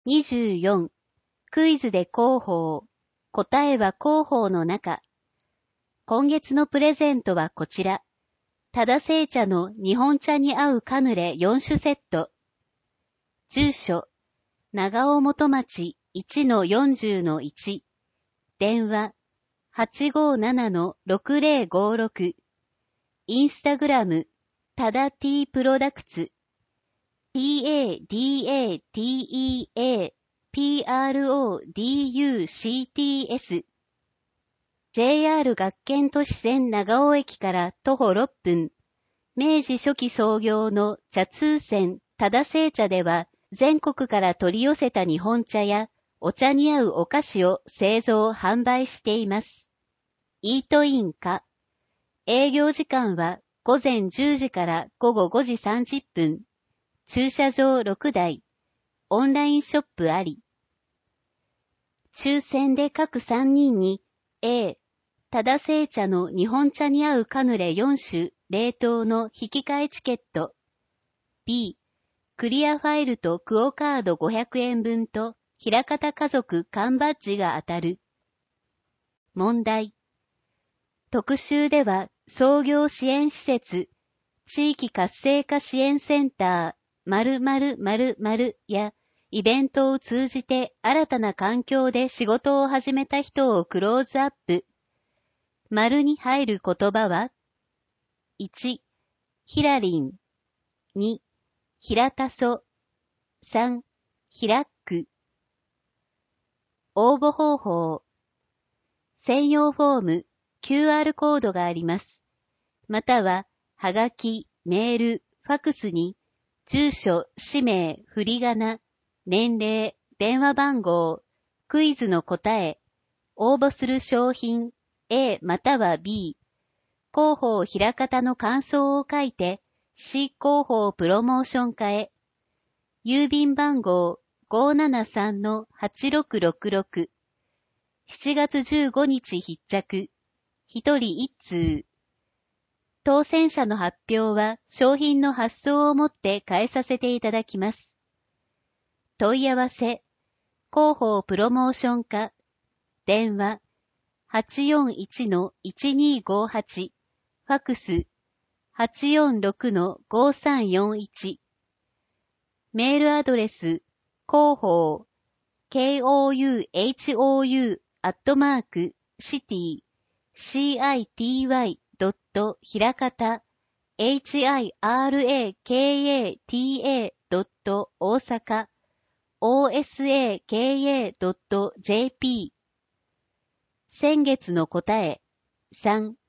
24. クイズで広報。答えは広報の中。今月のプレゼントはこちら。多田製茶の日本茶に合うカヌレ4種セット。住所。長尾元町 1-40-1。電話。857-6056。インスタグラム。多田 T プロダクツ。TADATEAPRODUCTS。JR 学研都市線長尾駅から徒歩6分。明治初期創業の茶通船多田製茶では、全国から取り寄せた日本茶やお茶に合うお菓子を製造・販売しています。イートインか。営業時間は午前10時から午後5時30分。駐車場6台。オンラインショップあり。抽選で各3人に A、多田製茶の日本茶に合うカヌレ4種冷凍の引き換えチケット。B、クリアファイルとクオカード500円分と平方家族缶バッジが当たる。問題。特集では創業支援施設、地域活性化支援センター、〇〇〇〇やイベントを通じて新たな環境で仕事を始めた人をクローズアップ。丸に入る言葉は ?1、ヒラリン。2、平田そ。3、ヒラック。応募方法。専用フォーム、QR コードがあります。または、はがき、メール、ファクスに、住所、氏名、振り仮名、年齢、電話番号、クイズの答え、応募する商品、A または B、広報平方の感想を書いて、市広報プロモーション課へ。郵便番号 573-8666。7月15日必着。1人1通。当選者の発表は商品の発送をもって返させていただきます。問い合わせ。広報プロモーション課。電話。841-1258。ファクス。846-5341。メールアドレス。広報。KOUHOU@city.city. ひらかた hirakata. 大阪 osaka.jp。先月の答え3